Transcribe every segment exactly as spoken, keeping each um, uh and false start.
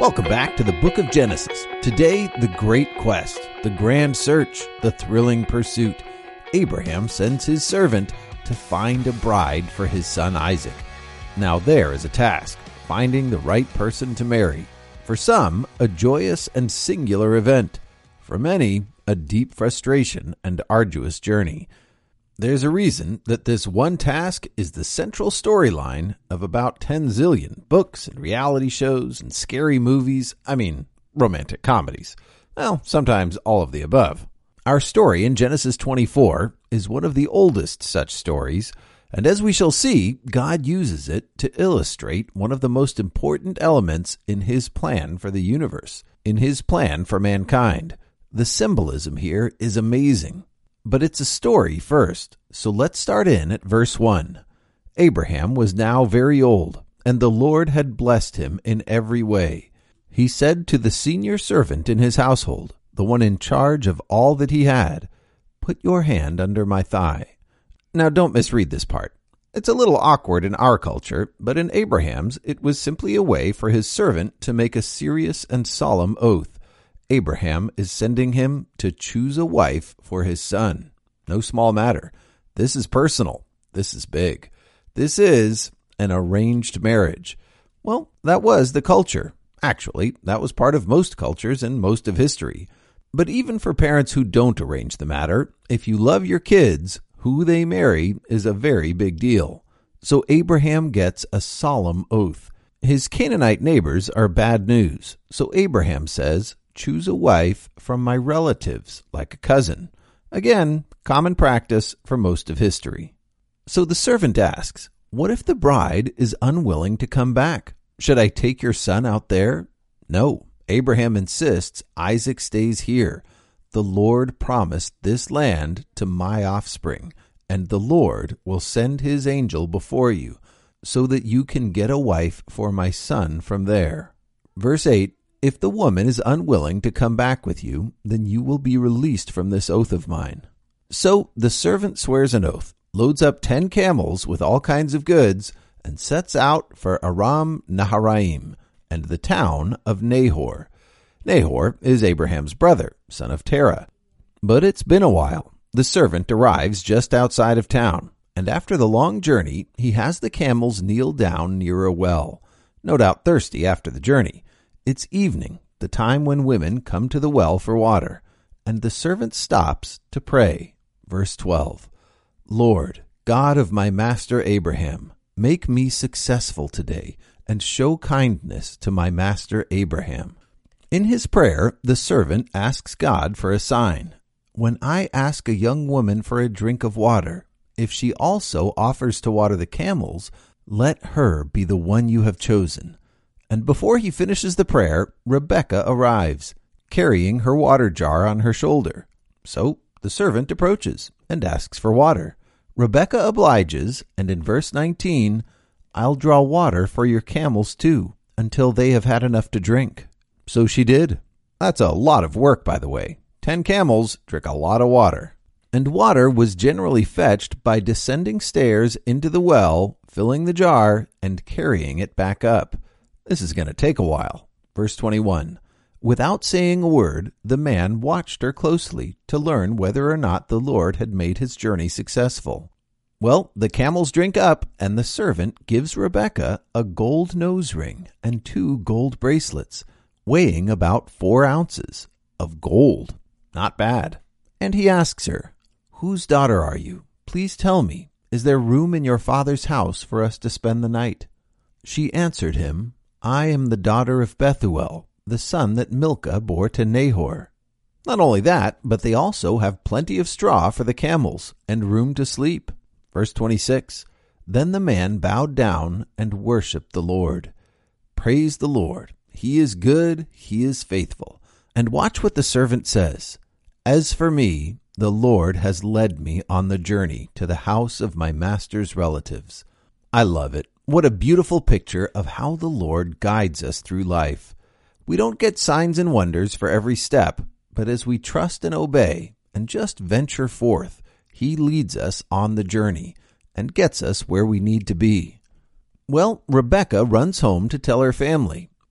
Welcome back to the book of Genesis. Today, the great quest, the grand search, the thrilling pursuit. Abraham sends his servant to find a bride for his son Isaac. Now there is a task, finding the right person to marry. For some, a joyous and singular event. For many, a deep frustration and arduous journey. There's a reason that this one task is the central storyline of about ten zillion books and reality shows and scary movies, I mean, romantic comedies. Well, sometimes all of the above. Our story in Genesis twenty-four is one of the oldest such stories, and as we shall see, God uses it to illustrate one of the most important elements in His plan for the universe, in His plan for mankind. The symbolism here is amazing. But it's a story first, so let's start in at verse one. Abraham was now very old, and the Lord had blessed him in every way. He said to the senior servant in his household, the one in charge of all that he had, "Put your hand under my thigh." Now don't misread this part. It's a little awkward in our culture, but in Abraham's it was simply a way for his servant to make a serious and solemn oath. Abraham is sending him to choose a wife for his son. No small matter. This is personal. This is big. This is an arranged marriage. Well, that was the culture. Actually, that was part of most cultures and most of history. But even for parents who don't arrange the matter, if you love your kids, who they marry is a very big deal. So Abraham gets a solemn oath. His Canaanite neighbors are bad news. So Abraham says, "Choose a wife from my relatives, like a cousin." Again, common practice for most of history. So the servant asks, "What if the bride is unwilling to come back? Should I take your son out there?" No, Abraham insists Isaac stays here. The Lord promised this land to my offspring, and the Lord will send his angel before you, so that you can get a wife for my son from there. Verse eight, "If the woman is unwilling to come back with you, then you will be released from this oath of mine." So the servant swears an oath, loads up ten camels with all kinds of goods, and sets out for Aram Naharaim and the town of Nahor. Nahor is Abraham's brother, son of Terah. But it's been a while. The servant arrives just outside of town, and after the long journey, he has the camels kneel down near a well, no doubt thirsty after the journey. It's evening, the time when women come to the well for water, and the servant stops to pray. Verse twelve, "Lord, God of my master Abraham, make me successful today, and show kindness to my master Abraham." In his prayer, the servant asks God for a sign. "When I ask a young woman for a drink of water, if she also offers to water the camels, let her be the one you have chosen." And before he finishes the prayer, Rebekah arrives, carrying her water jar on her shoulder. So the servant approaches and asks for water. Rebekah obliges, and in verse nineteen, "I'll draw water for your camels too, until they have had enough to drink." So she did. That's a lot of work, by the way. Ten camels drink a lot of water. And water was generally fetched by descending stairs into the well, filling the jar, and carrying it back up. This is going to take a while. Verse twenty-one, "Without saying a word, the man watched her closely to learn whether or not the Lord had made his journey successful." Well, the camels drink up, and the servant gives Rebekah a gold nose ring and two gold bracelets, weighing about four ounces of gold. Not bad. And he asks her, "Whose daughter are you? Please tell me, is there room in your father's house for us to spend the night?" She answered him, "I am the daughter of Bethuel, the son that Milcah bore to Nahor." Not only that, but they also have plenty of straw for the camels and room to sleep. Verse twenty-six, "Then the man bowed down and worshipped the Lord." Praise the Lord. He is good, he is faithful. And watch what the servant says. "As for me, the Lord has led me on the journey to the house of my master's relatives." I love it. What a beautiful picture of how the Lord guides us through life. We don't get signs and wonders for every step, but as we trust and obey and just venture forth, He leads us on the journey and gets us where we need to be. Well, Rebekah runs home to tell her family,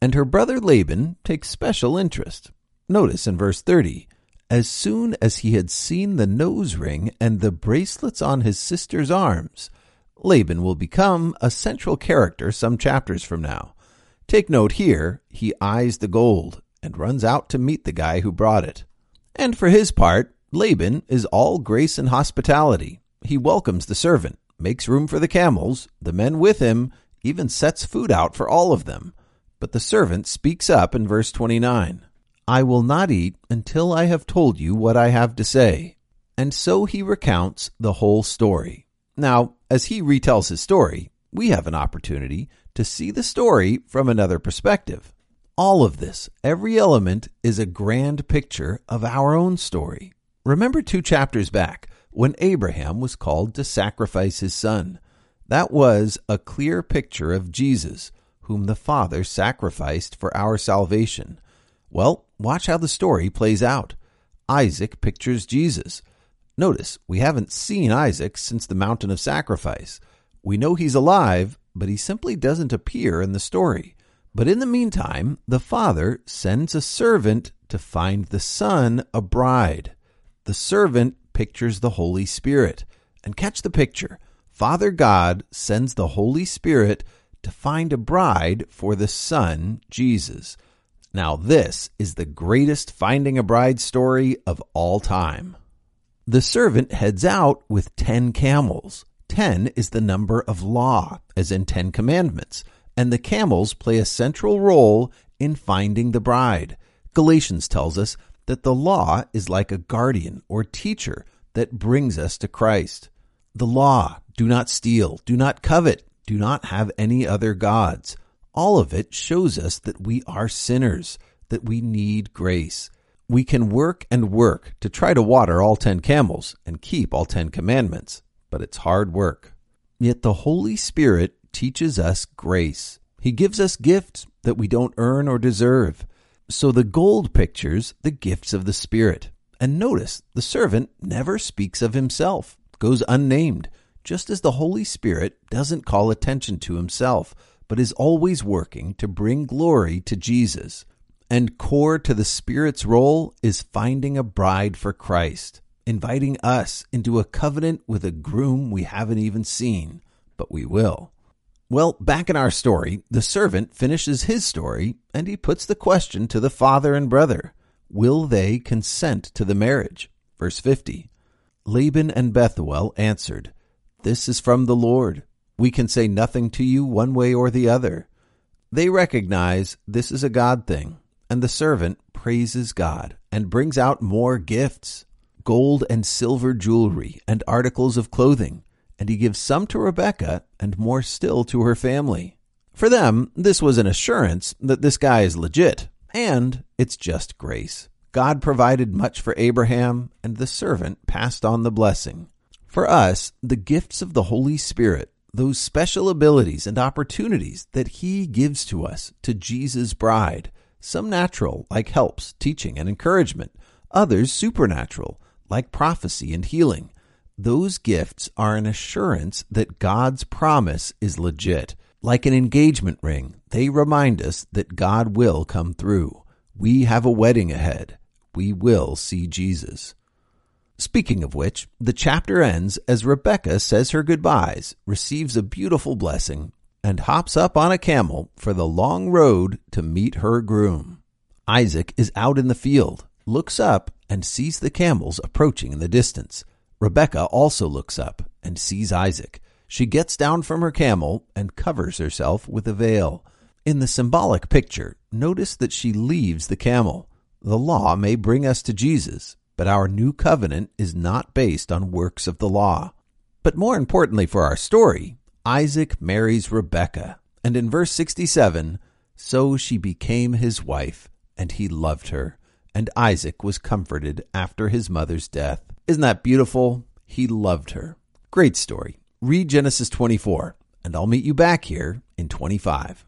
and her brother Laban takes special interest. Notice in verse thirty, as soon as he had seen the nose ring and the bracelets on his sister's arms. Laban will become a central character some chapters from now. Take note here, he eyes the gold and runs out to meet the guy who brought it. And for his part, Laban is all grace and hospitality. He welcomes the servant, makes room for the camels, the men with him, even sets food out for all of them. But the servant speaks up in verse twenty-nine. I will not eat until I have told you what I have to say. And so he recounts the whole story. Now, as he retells his story, we have an opportunity to see the story from another perspective. All of this, every element, is a grand picture of our own story. Remember two chapters back when Abraham was called to sacrifice his son. That was a clear picture of Jesus, whom the Father sacrificed for our salvation. Well, watch how the story plays out. Isaac pictures Jesus. Notice, we haven't seen Isaac since the mountain of sacrifice. We know he's alive, but he simply doesn't appear in the story. But in the meantime, the Father sends a servant to find the son a bride. The servant pictures the Holy Spirit. And catch the picture. Father God sends the Holy Spirit to find a bride for the Son, Jesus. Now this is the greatest finding a bride story of all time. The servant heads out with ten camels. Ten is the number of law, as in Ten Commandments, and the camels play a central role in finding the bride. Galatians tells us that the law is like a guardian or teacher that brings us to Christ. The law, do not steal, do not covet, do not have any other gods. All of it shows us that we are sinners, that we need grace. We can work and work to try to water all ten camels and keep all ten commandments, but it's hard work. Yet the Holy Spirit teaches us grace. He gives us gifts that we don't earn or deserve. So the gold pictures the gifts of the Spirit. And notice, the servant never speaks of himself, goes unnamed, just as the Holy Spirit doesn't call attention to himself, but is always working to bring glory to Jesus. And core to the Spirit's role is finding a bride for Christ, inviting us into a covenant with a groom we haven't even seen, but we will. Well, back in our story, the servant finishes his story, and he puts the question to the father and brother. Will they consent to the marriage? Verse fifty. Laban and Bethuel answered, This is from the Lord. We can say nothing to you one way or the other. They recognize this is a God thing, and the servant praises God and brings out more gifts, gold and silver jewelry and articles of clothing, and he gives some to Rebekah and more still to her family. For them, this was an assurance that this guy is legit, and it's just grace. God provided much for Abraham, and the servant passed on the blessing. For us, the gifts of the Holy Spirit, those special abilities and opportunities that he gives to us, to Jesus' bride, some natural, like helps, teaching, and encouragement, others supernatural, like prophecy and healing. Those gifts are an assurance that God's promise is legit. Like an engagement ring, they remind us that God will come through. We have a wedding ahead. We will see Jesus. Speaking of which, the chapter ends as Rebekah says her goodbyes, receives a beautiful blessing, and hops up on a camel for the long road to meet her groom. Isaac is out in the field, looks up, and sees the camels approaching in the distance. Rebekah also looks up and sees Isaac. She gets down from her camel and covers herself with a veil. In the symbolic picture, notice that she leaves the camel. The law may bring us to Jesus, but our new covenant is not based on works of the law. But more importantly for our story, Isaac marries Rebekah, and in verse sixty-seven, so she became his wife, and he loved her, and Isaac was comforted after his mother's death. Isn't that beautiful? He loved her. Great story. Read Genesis twenty-four, and I'll meet you back here in twenty-five.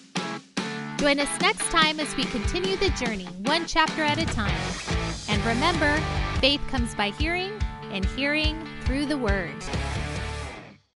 Join us next time as we continue the journey, one chapter at a time. And remember, faith comes by hearing, and hearing through the Word.